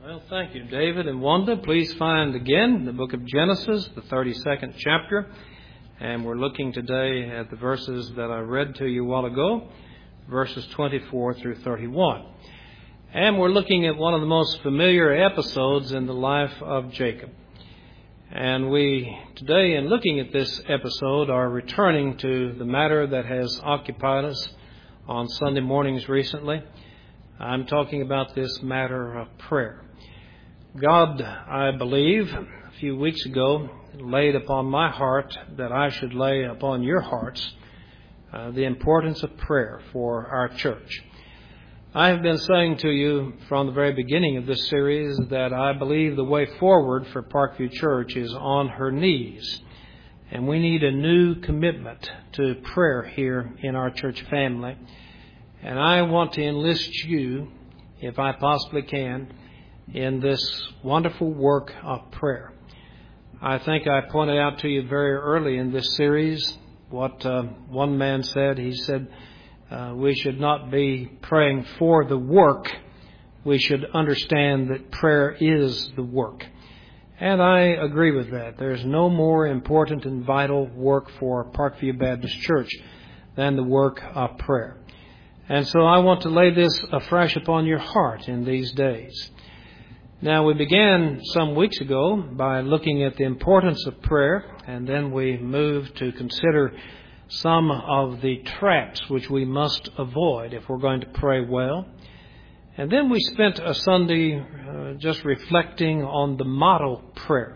Well, thank you, David and Wanda. Please find again the book of Genesis, the 32nd chapter. And we're looking today at the verses that I read to you a while ago, verses 24 through 31. And we're looking at one of the most familiar episodes in the life of Jacob. And we, today, in looking at this episode, are returning to the matter that has occupied us on Sunday mornings recently. I'm talking about this matter of prayer. God, I believe, a few weeks ago, laid upon my heart that I should lay upon your hearts the importance of prayer for our church. I have been saying to you from the very beginning of this series that I believe the way forward for Parkview Church is on her knees. And we need a new commitment to prayer here in our church family. And I want to enlist you, if I possibly can, in this wonderful work of prayer. I think I pointed out to you very early in this series what one man said. He said we should not be praying for the work. We should understand that prayer is the work. And I agree with that. There's no more important and vital work for Parkview Baptist Church than the work of prayer. And so I want to lay this afresh upon your heart in these days. Now, we began some weeks ago by looking at the importance of prayer, and then we moved to consider some of the traps which we must avoid if we're going to pray well. And then we spent a Sunday just reflecting on the model prayer.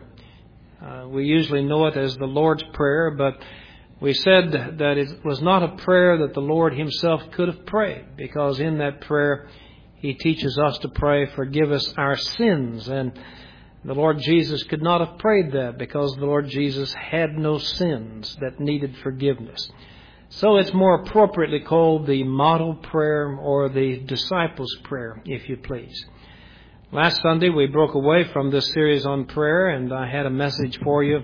We usually know it as the Lord's Prayer, but we said that it was not a prayer that the Lord Himself could have prayed, because in that prayer He teaches us to pray, forgive us our sins. And the Lord Jesus could not have prayed that because the Lord Jesus had no sins that needed forgiveness. So it's more appropriately called the model prayer or the disciples' prayer, if you please. Last Sunday we broke away from this series on prayer, and I had a message for you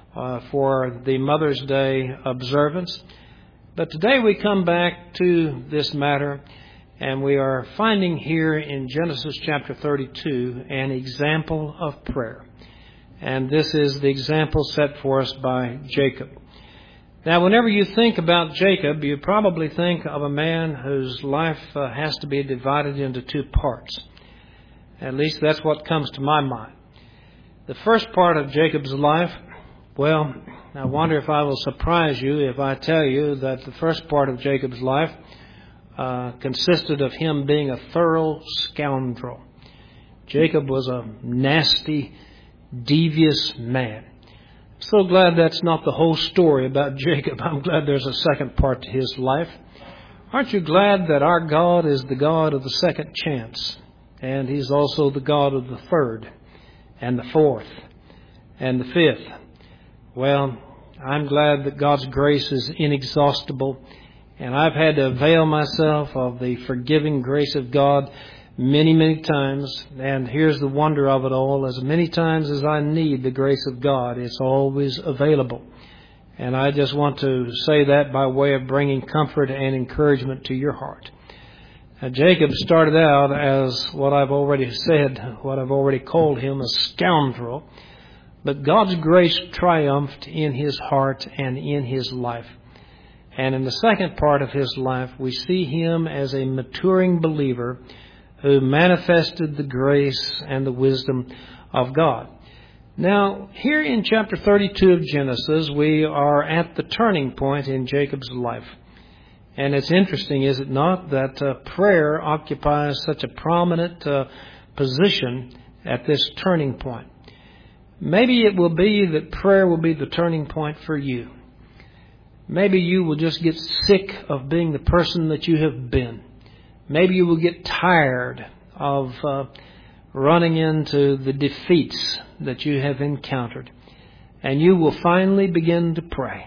for the Mother's Day observance. But today we come back to this matter, and we are finding here in Genesis chapter 32 an example of prayer. And this is the example set for us by Jacob. Now, whenever you think about Jacob, you probably think of a man whose life has to be divided into two parts. At least that's what comes to my mind. The first part of Jacob's life, well, I wonder if I will surprise you if I tell you that the first part of Jacob's life consisted of him being a thorough scoundrel. Jacob was a nasty, devious man. I'm so glad that's not the whole story about Jacob. I'm glad there's a second part to his life. Aren't you glad that our God is the God of the second chance? And He's also the God of the third and the fourth and the fifth. Well, I'm glad that God's grace is inexhaustible. And I've had to avail myself of the forgiving grace of God many, many times. And here's the wonder of it all. As many times as I need the grace of God, it's always available. And I just want to say that by way of bringing comfort and encouragement to your heart. Now, Jacob started out as what I've already said, what I've already called him, a scoundrel. But God's grace triumphed in his heart and in his life. And in the second part of his life, we see him as a maturing believer who manifested the grace and the wisdom of God. Now, here in chapter 32 of Genesis, we are at the turning point in Jacob's life. And it's interesting, is it not, that prayer occupies such a prominent position at this turning point. Maybe it will be that prayer will be the turning point for you. Maybe you will just get sick of being the person that you have been. Maybe you will get tired of running into the defeats that you have encountered. And you will finally begin to pray.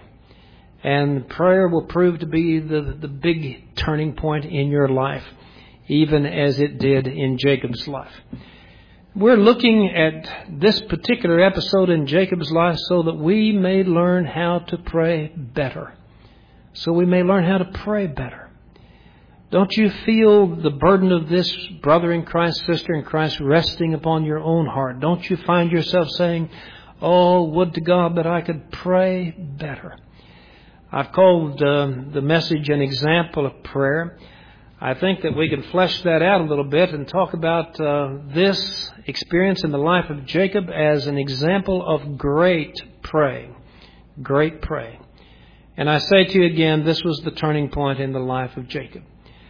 And prayer will prove to be the big turning point in your life, even as it did in Jacob's life. We're looking at this particular episode in Jacob's life so that we may learn how to pray better. So we may learn how to pray better. Don't you feel the burden of this brother in Christ, sister in Christ, resting upon your own heart? Don't you find yourself saying, oh, would to God that I could pray better? I've called the message an example of prayer. I think that we can flesh that out a little bit and talk about this experience in the life of Jacob as an example of great praying. Great praying. And I say to you again, this was the turning point in the life of Jacob.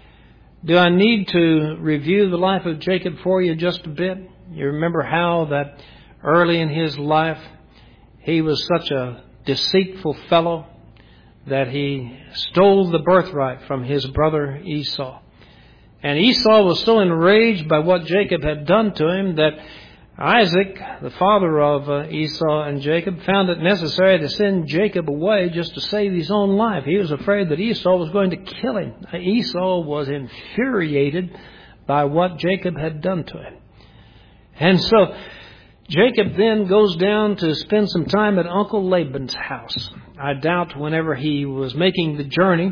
Do I need to review the life of Jacob for you just a bit? You remember how that early in his life he was such a deceitful fellow that he stole the birthright from his brother Esau. And Esau was so enraged by what Jacob had done to him that Isaac, the father of Esau and Jacob, found it necessary to send Jacob away just to save his own life. He was afraid that Esau was going to kill him. Esau was infuriated by what Jacob had done to him. And so Jacob then goes down to spend some time at Uncle Laban's house. I doubt whenever he was making the journey,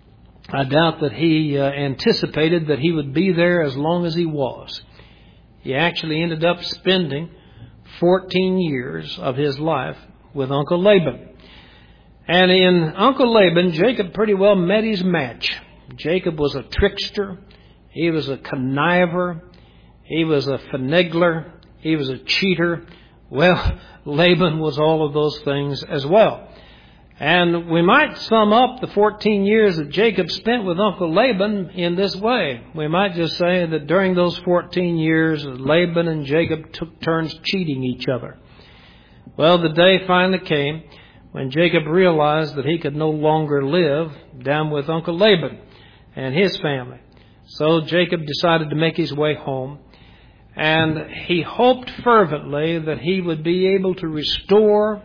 I doubt that he anticipated that he would be there as long as he was. He actually ended up spending 14 years of his life with Uncle Laban. And in Uncle Laban, Jacob pretty well met his match. Jacob was a trickster. He was a conniver. He was a finagler. He was a cheater. Well, Laban was all of those things as well. And we might sum up the 14 years that Jacob spent with Uncle Laban in this way. We might just say that during those 14 years, Laban and Jacob took turns cheating each other. Well, the day finally came when Jacob realized that he could no longer live down with Uncle Laban and his family. So Jacob decided to make his way home. And he hoped fervently that he would be able to restore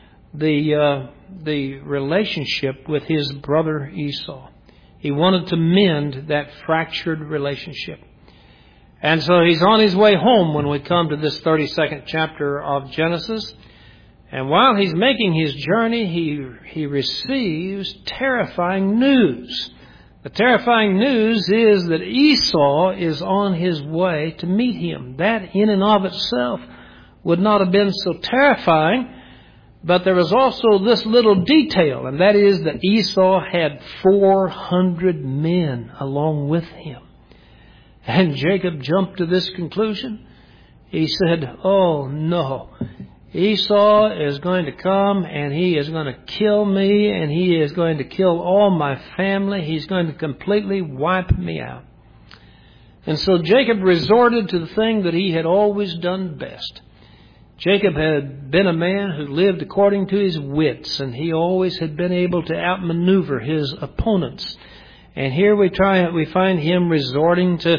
the relationship with his brother Esau. He wanted to mend that fractured relationship. And so he's on his way home when we come to this 32nd chapter of Genesis. And while he's making his journey, he receives terrifying news. The terrifying news is that Esau is on his way to meet him. That in and of itself would not have been so terrifying. But there was also this little detail, and that is that Esau had 400 men along with him. And Jacob jumped to this conclusion. He said, oh no, Esau is going to come and he is going to kill me and he is going to kill all my family. He's going to completely wipe me out. And so Jacob resorted to the thing that he had always done best. Jacob had been a man who lived according to his wits, and he always had been able to outmaneuver his opponents. And here we find him resorting to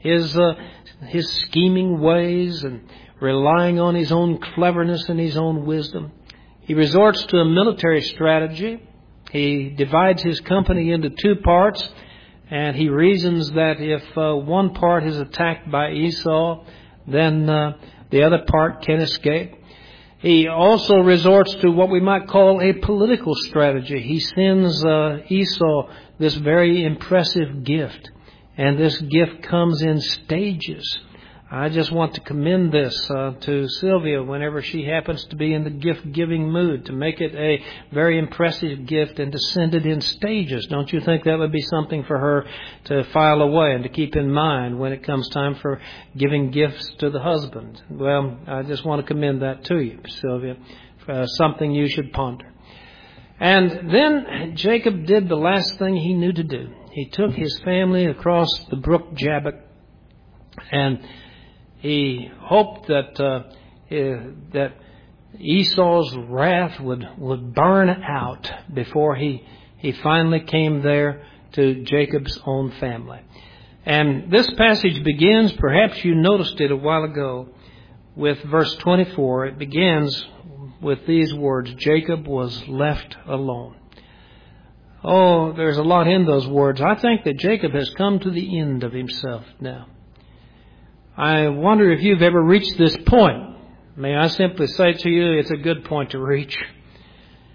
his scheming ways and relying on his own cleverness and his own wisdom. He resorts to a military strategy. He divides his company into two parts, and he reasons that if one part is attacked by Esau, then the other part can escape. He also resorts to what we might call a political strategy. He sends Esau this very impressive gift, and this gift comes in stages. I just want to commend this to Sylvia whenever she happens to be in the gift-giving mood, to make it a very impressive gift and to send it in stages. Don't you think that would be something for her to file away and to keep in mind when it comes time for giving gifts to the husband? Well, I just want to commend that to you, Sylvia, something you should ponder. And then Jacob did the last thing he knew to do. He took his family across the brook Jabbok, and he hoped that Esau's wrath would burn out before he finally came there to Jacob's own family. And this passage begins, perhaps you noticed it a while ago, with verse 24. It begins with these words, Jacob was left alone. Oh, there's a lot in those words. I think that Jacob has come to the end of himself now. I wonder if you've ever reached this point. May I simply say to you, it's a good point to reach.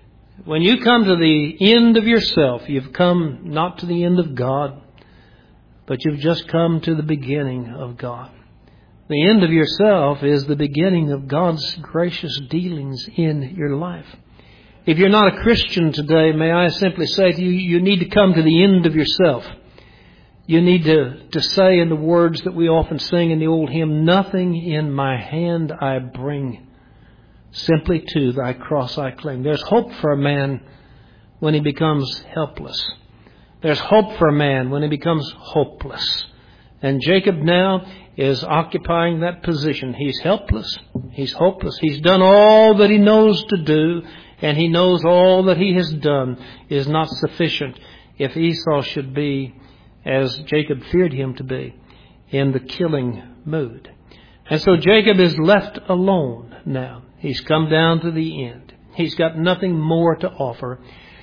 When you come to the end of yourself, you've come not to the end of God, but you've just come to the beginning of God. The end of yourself is the beginning of God's gracious dealings in your life. If you're not a Christian today, may I simply say to you, you need to come to the end of yourself. You need to say in the words that we often sing in the old hymn, nothing in my hand I bring, simply to thy cross I cling. There's hope for a man when he becomes helpless. There's hope for a man when he becomes hopeless. And Jacob now is occupying that position. He's helpless. He's hopeless. He's done all that he knows to do, and he knows all that he has done is not sufficient if Esau should be, as Jacob feared him to be, in the killing mood. And so Jacob is left alone now. He's come down to the end. He's got nothing more to offer.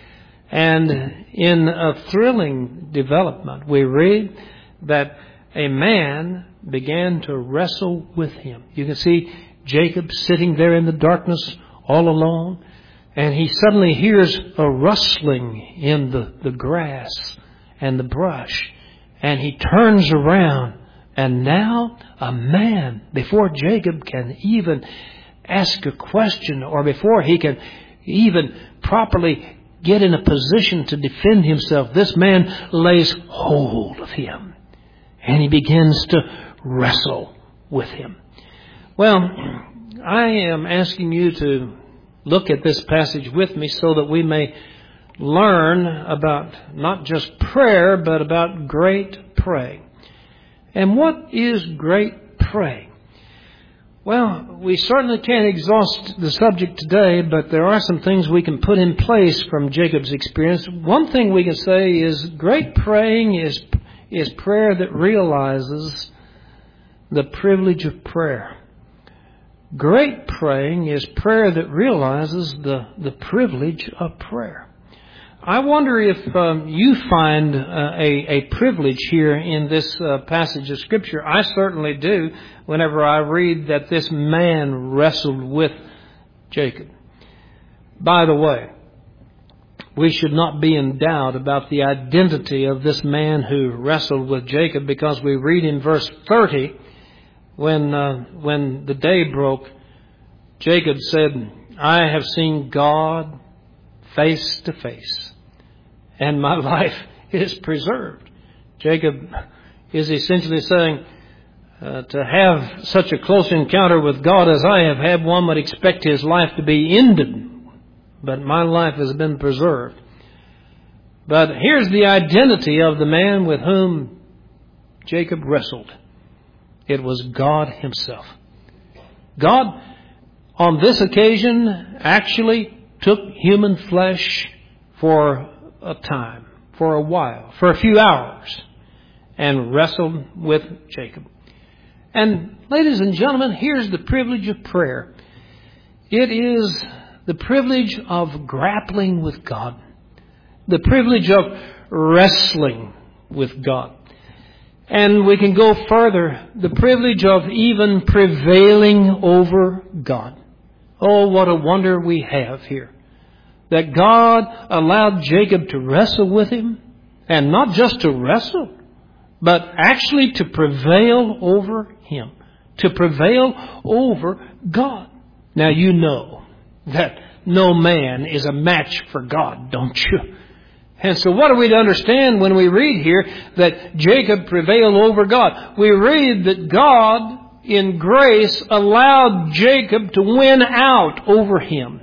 And in a thrilling development, we read that a man began to wrestle with him. You can see Jacob sitting there in the darkness all alone, and he suddenly hears a rustling in the grass and the brush, and he turns around, and now a man, before Jacob can even ask a question, or before he can even properly get in a position to defend himself, this man lays hold of him, and he begins to wrestle with him. Well, I am asking you to look at this passage with me so that we may learn about not just prayer, but about great praying. And what is great praying? Well, we certainly can't exhaust the subject today, but there are some things we can put in place from Jacob's experience. One thing we can say is great praying is prayer that realizes the privilege of prayer. Great praying is prayer that realizes the privilege of prayer. I wonder if you find a privilege here in this passage of Scripture. I certainly do whenever I read that this man wrestled with Jacob. By the way, we should not be in doubt about the identity of this man who wrestled with Jacob, because we read in verse 30, when the day broke, Jacob said, I have seen God face to face, and my life is preserved. Jacob is essentially saying, to have such a close encounter with God as I have had, one would expect his life to be ended, but my life has been preserved. But here's the identity of the man with whom Jacob wrestled. It was God himself. God, on this occasion, actually took human flesh for a time, for a while, for a few hours, and wrestled with Jacob. And ladies and gentlemen, here's the privilege of prayer. It is the privilege of grappling with God, the privilege of wrestling with God. And we can go further, the privilege of even prevailing over God. Oh, what a wonder we have here. That God allowed Jacob to wrestle with him, and not just to wrestle, but actually to prevail over him, to prevail over God. Now you know that no man is a match for God, don't you? And so what are we to understand when we read here that Jacob prevailed over God? We read that God, in grace, allowed Jacob to win out over him.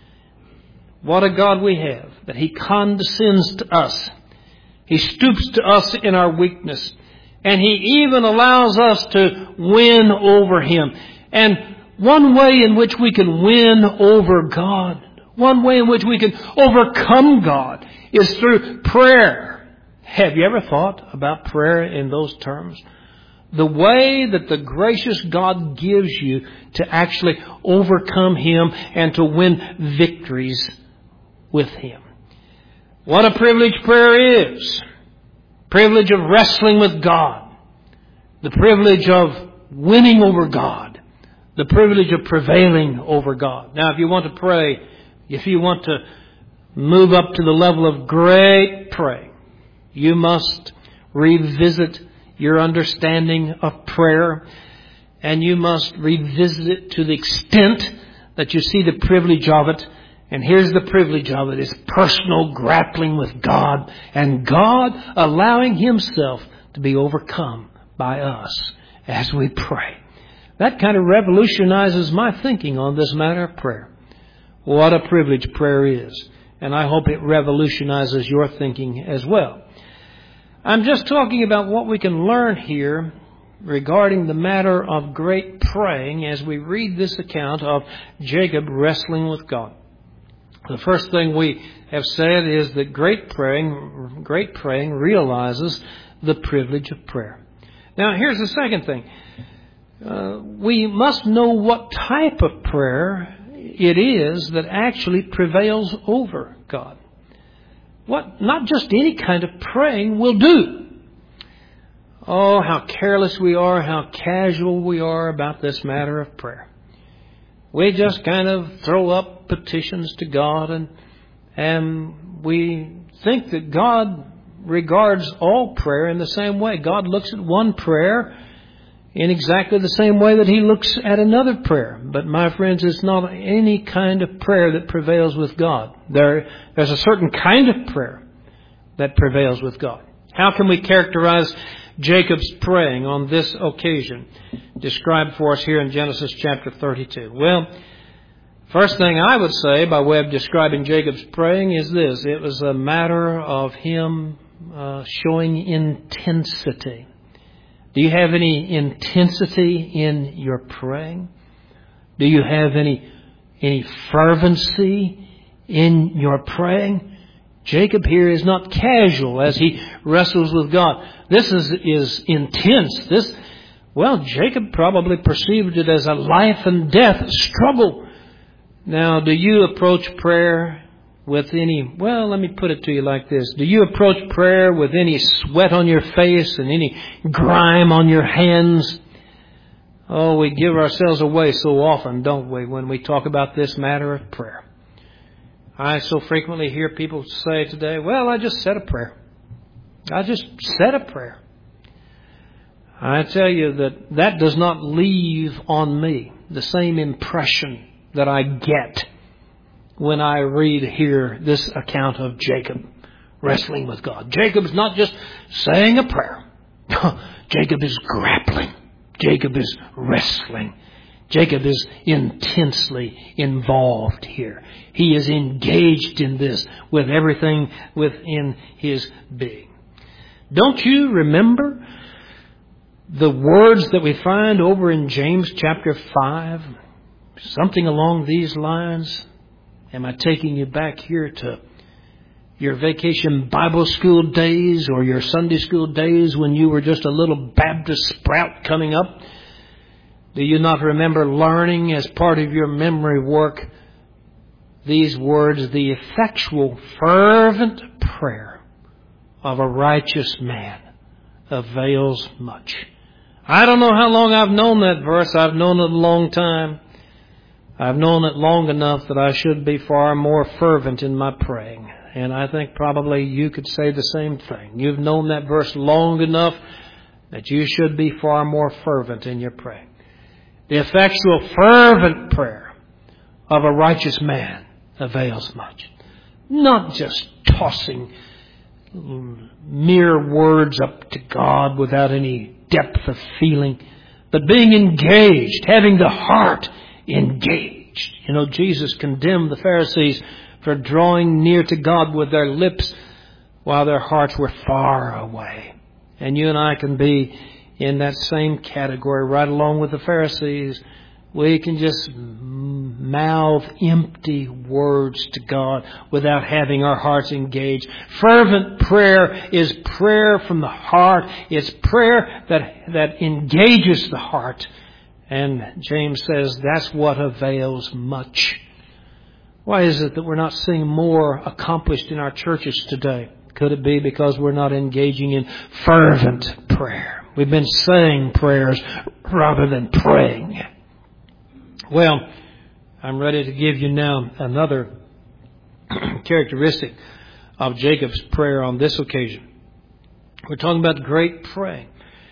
What a God we have, that He condescends to us. He stoops to us in our weakness. And He even allows us to win over Him. And one way in which we can win over God, one way in which we can overcome God, is through prayer. Have you ever thought about prayer in those terms? The way that the gracious God gives you to actually overcome Him and to win victories with Him. What a privilege prayer is. Privilege of wrestling with God. The privilege of winning over God. The privilege of prevailing over God. Now, if you want to pray, if you want to move up to the level of great praying, you must revisit your understanding of prayer, and you must revisit it to the extent that you see the privilege of it. And here's the privilege of it, is personal grappling with God, and God allowing Himself to be overcome by us as we pray. That kind of revolutionizes my thinking on this matter of prayer. What a privilege prayer is. And I hope it revolutionizes your thinking as well. I'm just talking about what we can learn here regarding the matter of great praying as we read this account of Jacob wrestling with God. The first thing we have said is that great praying realizes the privilege of prayer. Now, here's the second thing. We must know what type of prayer it is that actually prevails over God. Not just any kind of praying will do. Oh, how careless we are, how casual we are about this matter of prayer. We just kind of throw up petitions to God, and we think that God regards all prayer in the same way. God looks at one prayer in exactly the same way that He looks at another prayer. But my friends, it's not any kind of prayer that prevails with God. There's a certain kind of prayer that prevails with God. How can we characterize Jacob's praying on this occasion, described for us here in Genesis chapter 32? Well, first thing I would say by way of describing Jacob's praying is this. It was a matter of him showing intensity. Do you have any intensity in your praying? Do you have any fervency in your praying? Jacob here is not casual as he wrestles with God. This is intense. Jacob probably perceived it as a life and death struggle. Now, do you approach prayer with let me put it to you like this. Do you approach prayer with any sweat on your face and any grime on your hands? Oh, we give ourselves away so often, don't we, when we talk about this matter of prayer. I so frequently hear people say today, I just said a prayer. I just said a prayer. I tell you that does not leave on me the same impression that I get when I read here this account of Jacob wrestling with God. Jacob's not just saying a prayer. Jacob is grappling. Jacob is wrestling. Jacob is intensely involved here. He is engaged in this with everything within his being. Don't you remember the words that we find over in James chapter 5? Something along these lines. Am I taking you back here to your vacation Bible school days or your Sunday school days when you were just a little Baptist sprout coming up? Do you not remember learning as part of your memory work these words, the effectual, fervent prayer of a righteous man avails much? I don't know how long I've known that verse. I've known it a long time. I've known it long enough that I should be far more fervent in my praying. And I think probably you could say the same thing. You've known that verse long enough that you should be far more fervent in your praying. The effectual, fervent prayer of a righteous man avails much. Not just tossing mere words up to God without any depth of feeling, but being engaged, having the heart engaged. You know, Jesus condemned the Pharisees for drawing near to God with their lips while their hearts were far away. And you and I can be in that same category right along with the Pharisees. We can just mouth empty words to God without having our hearts engaged. Fervent prayer is prayer from the heart. It's prayer that engages the heart. And James says that's what avails much. Why is it that we're not seeing more accomplished in our churches today? Could it be because we're not engaging in fervent prayer? We've been saying prayers rather than praying. Well, I'm ready to give you now another characteristic of Jacob's prayer on this occasion. We're talking about great praying.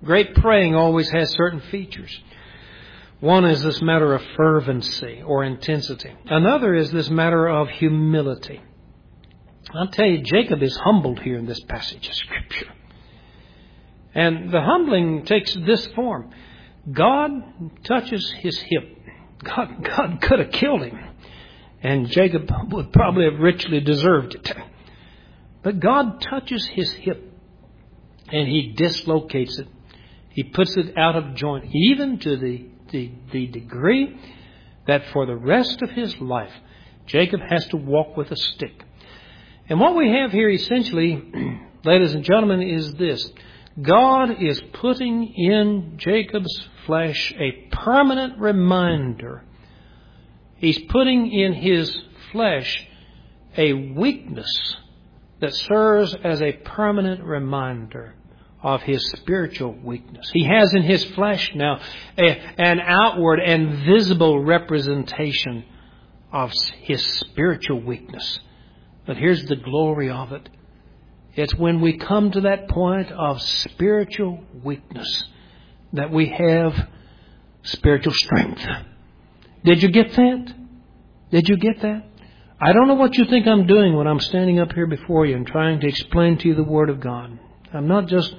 Great praying always has certain features. One is this matter of fervency or intensity. Another is this matter of humility. I'll tell you, Jacob is humbled here in this passage of Scripture. And the humbling takes this form. God touches his hip. God could have killed him. And Jacob would probably have richly deserved it. But God touches his hip. And he dislocates it. He puts it out of joint. Even to the degree that for the rest of his life, Jacob has to walk with a stick. And what we have here essentially, ladies and gentlemen, is this. God is putting in Jacob's flesh a permanent reminder. He's putting in his flesh a weakness that serves as a permanent reminder of his spiritual weakness. He has in his flesh now an outward and visible representation of his spiritual weakness. But here's the glory of it. It's when we come to that point of spiritual weakness that we have spiritual strength. Did you get that? Did you get that? I don't know what you think I'm doing when I'm standing up here before you and trying to explain to you the Word of God. I'm not just,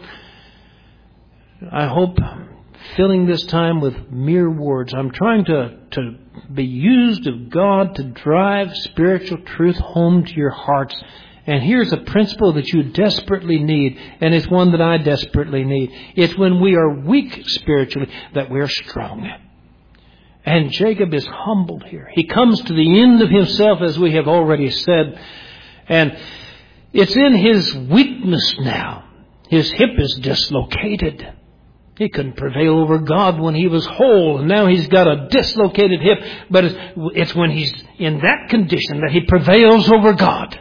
I hope, filling this time with mere words. I'm trying to be used of God to drive spiritual truth home to your hearts. And here's a principle that you desperately need, and it's one that I desperately need. It's when we are weak spiritually that we're strong. And Jacob is humbled here. He comes to the end of himself, as we have already said. And it's in his weakness now. His hip is dislocated. He couldn't prevail over God when he was whole. And now he's got a dislocated hip. But it's when he's in that condition that he prevails over God.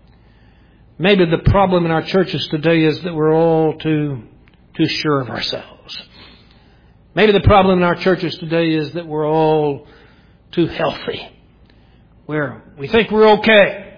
Maybe the problem in our churches today is that we're all too sure of ourselves. Maybe the problem in our churches today is that we're all too healthy. We think we're okay.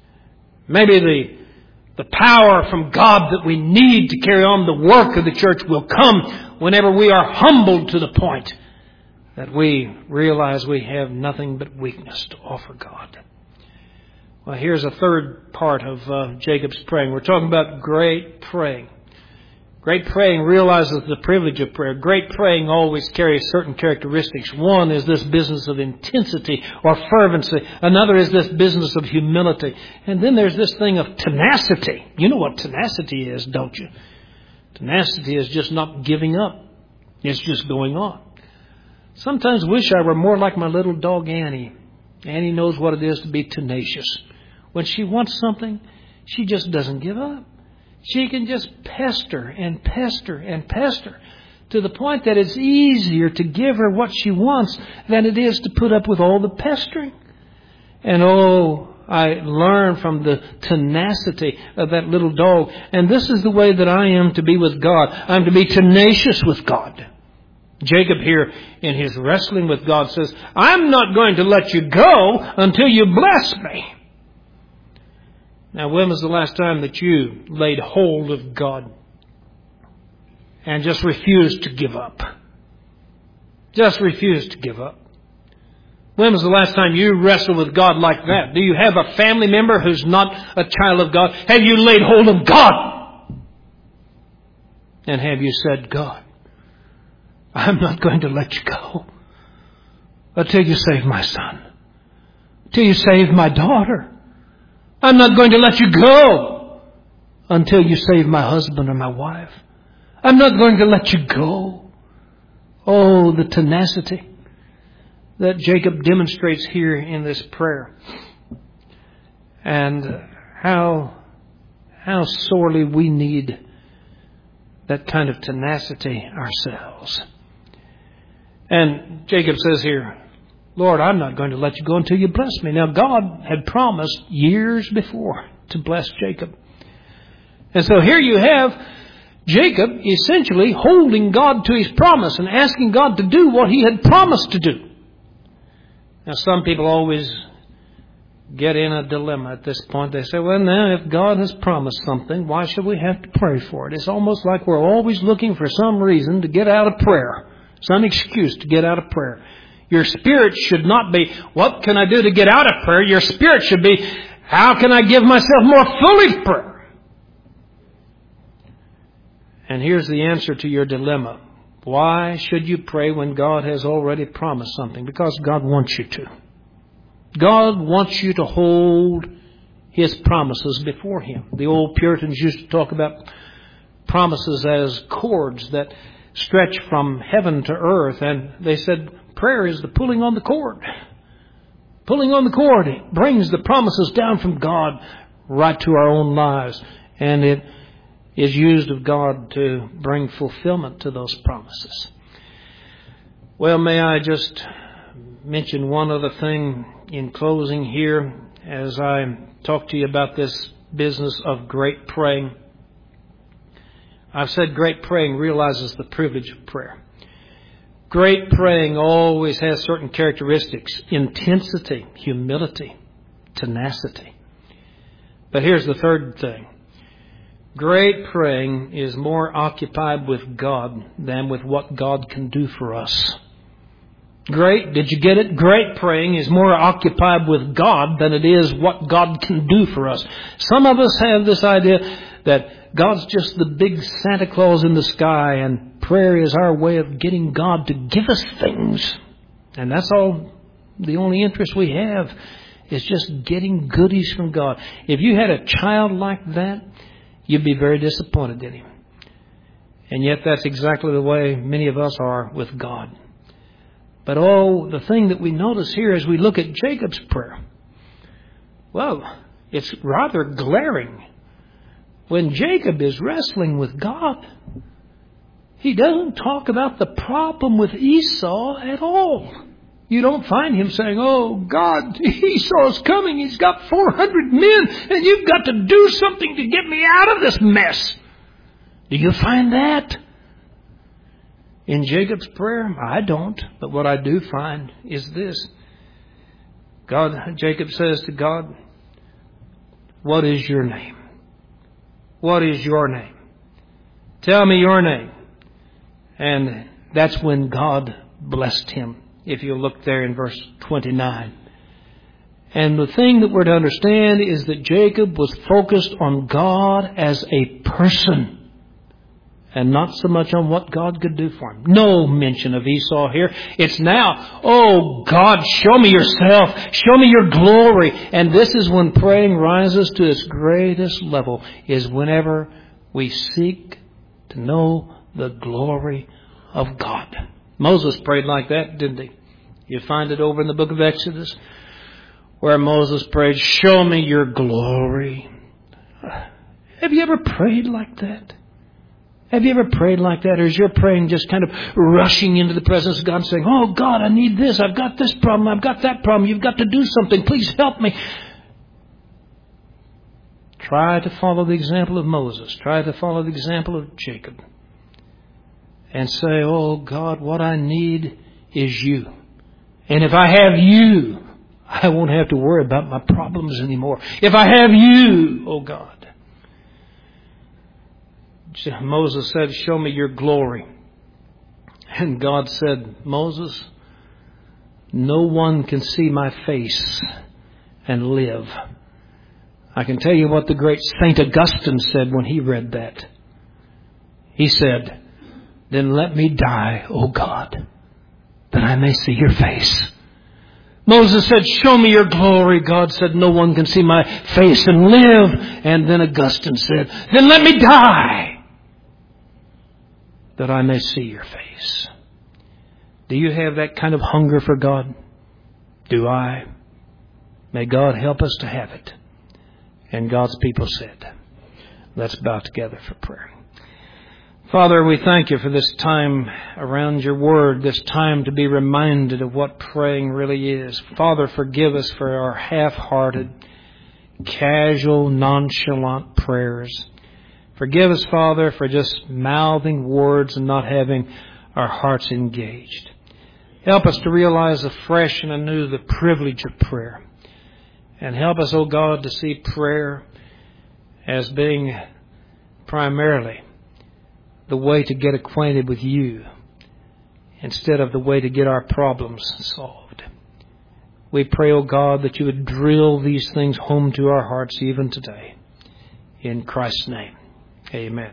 Maybe the power from God that we need to carry on the work of the church will come whenever we are humbled to the point that we realize we have nothing but weakness to offer God. Well, here's a third part of Jacob's praying. We're talking about great praying. Great praying realizes the privilege of prayer. Great praying always carries certain characteristics. One is this business of intensity or fervency. Another is this business of humility. And then there's this thing of tenacity. You know what tenacity is, don't you? Tenacity is just not giving up. It's just going on. Sometimes wish I were more like my little dog Annie. Annie knows what it is to be tenacious. When she wants something, she just doesn't give up. She can just pester and pester and pester to the point that it's easier to give her what she wants than it is to put up with all the pestering. And I learn from the tenacity of that little dog. And this is the way that I am to be with God. I'm to be tenacious with God. Jacob here in his wrestling with God says, I'm not going to let you go until you bless me. Now, when was the last time that you laid hold of God and just refused to give up? Just refused to give up. When was the last time you wrestled with God like that? Do you have a family member who's not a child of God? Have you laid hold of God? And have you said, God, I'm not going to let you go until you save my son, until you save my daughter. I'm not going to let you go until you save my husband or my wife. I'm not going to let you go. Oh, the tenacity that Jacob demonstrates here in this prayer. And how sorely we need that kind of tenacity ourselves. And Jacob says here, Lord, I'm not going to let you go until you bless me. Now, God had promised years before to bless Jacob. And so here you have Jacob essentially holding God to his promise and asking God to do what he had promised to do. Now, some people always get in a dilemma at this point. They say, well, now, if God has promised something, why should we have to pray for it? It's almost like we're always looking for some reason to get out of prayer, some excuse to get out of prayer. Your spirit should not be, what can I do to get out of prayer? Your spirit should be, how can I give myself more fully to prayer? And here's the answer to your dilemma. Why should you pray when God has already promised something? Because God wants you to. God wants you to hold His promises before Him. The old Puritans used to talk about promises as cords that stretch from heaven to earth. And they said prayer is the pulling on the cord. Pulling on the cord brings the promises down from God right to our own lives. And it is used of God to bring fulfillment to those promises. Well, may I just mention one other thing in closing here as I talk to you about this business of great praying. I've said great praying realizes the privilege of prayer. Great praying always has certain characteristics: intensity, humility, tenacity. But here's the third thing. Great praying is more occupied with God than with what God can do for us. Did you get it? Great praying is more occupied with God than it is what God can do for us. Some of us have this idea that God's just the big Santa Claus in the sky, and prayer is our way of getting God to give us things. And that's all, the only interest we have is just getting goodies from God. If you had a child like that, you'd be very disappointed in him. And yet that's exactly the way many of us are with God. But the thing that we notice here as we look at Jacob's prayer, well, it's rather glaring. When Jacob is wrestling with God, he doesn't talk about the problem with Esau at all. You don't find him saying, oh, God, Esau's coming. He's got 400 men, and you've got to do something to get me out of this mess. Do you find that in Jacob's prayer? I don't. But what I do find is this. Jacob says to God, what is your name? What is your name? Tell me your name. And that's when God blessed him. If you look there in verse 29. And the thing that we're to understand is that Jacob was focused on God as a person and not so much on what God could do for him. No mention of Esau here. It's now, oh God, show me yourself. Show me your glory. And this is when praying rises to its greatest level, is whenever we seek to know the glory of God. Moses prayed like that, didn't he? You find it over in the book of Exodus, where Moses prayed, show me your glory. Have you ever prayed like that? Have you ever prayed like that? Or is your praying just kind of rushing into the presence of God saying, oh God, I need this. I've got this problem. I've got that problem. You've got to do something. Please help me. Try to follow the example of Moses. Try to follow the example of Jacob. And say, oh God, what I need is you. And if I have you, I won't have to worry about my problems anymore. If I have you, oh God. Moses said, show me your glory. And God said, Moses, no one can see my face and live. I can tell you what the great St. Augustine said when he read that. He said, then let me die, O God, that I may see your face. Moses said, show me your glory. God said, no one can see my face and live. And then Augustine said, then let me die, that I may see your face. Do you have that kind of hunger for God? Do I? May God help us to have it. And God's people said, let's bow together for prayer. Father, we thank you for this time around your word, this time to be reminded of what praying really is. Father, forgive us for our half-hearted, casual, nonchalant prayers. Forgive us, Father, for just mouthing words and not having our hearts engaged. Help us to realize afresh and anew the privilege of prayer. And help us, O God, to see prayer as being primarily the way to get acquainted with you instead of the way to get our problems solved. We pray, O God, that you would drill these things home to our hearts even today. In Christ's name, amen.